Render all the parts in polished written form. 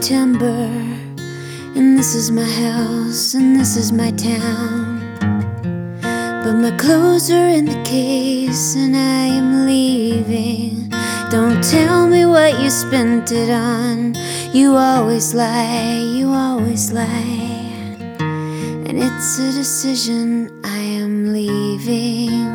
September, and this is my house, and this is my town. But my clothes are in the case, and I am leaving. Don't tell me what you spent it on. You always lie, you always lie. And it's a decision, I am leaving.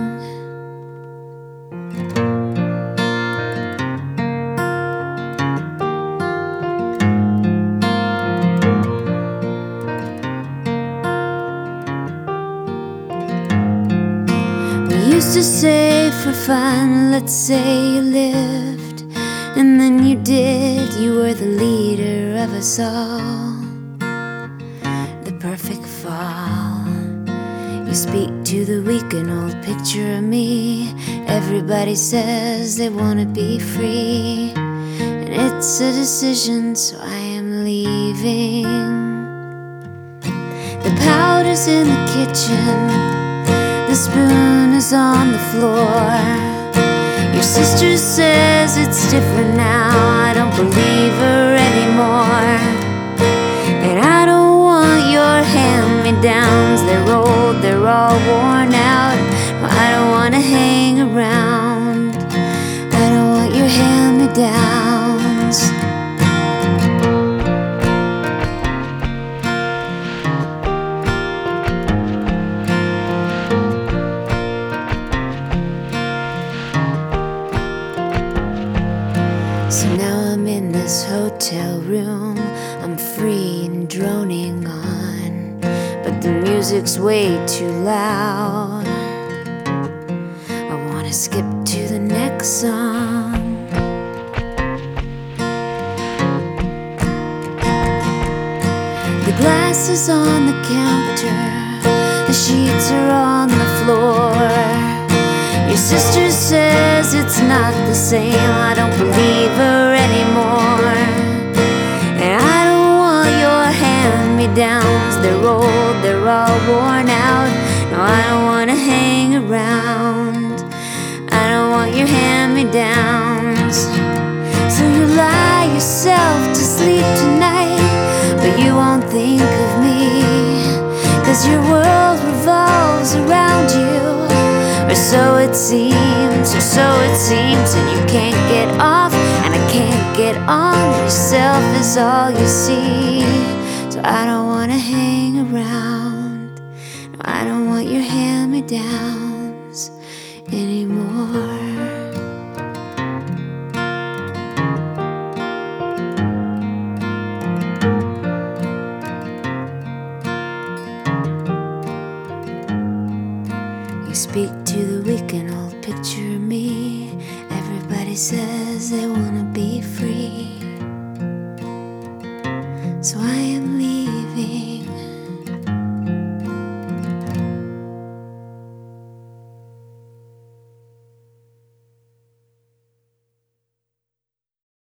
Used to say for fun, let's say you lived, and then you did, you were the leader of us all. The perfect fall. You speak to the weak, an old picture of me. Everybody says they wanna be free, and it's a decision, so I am leaving. The powder's in the kitchen, the spoon is on the floor. Your sister says it's different now. I don't believe her anymore. And I don't want your hand-me-downs. They're old, they're all worn out. No, I don't want to hang around. I don't want your hand-me-downs. So now I'm in this hotel room, I'm free and droning on, but the music's way too loud. I wanna skip to the next song. The glass is on the counter, the sheets are on the floor. Your sister says it's not the same. I don't believe her anymore. And I don't want your hand-me-downs. They're old, they're all worn out. No, I don't want to hang around. I don't want your hand-me-downs. So you lie yourself to sleep tonight, but you won't think of me, 'cause your world revolves around you. Or so it seems, and you can't get off, and I can't get on. Yourself is all you see, so I don't wanna hang around. No, I don't want your hand-me-downs anymore. You speak to the weak, an old picture of me. Everybody says they wanna be free.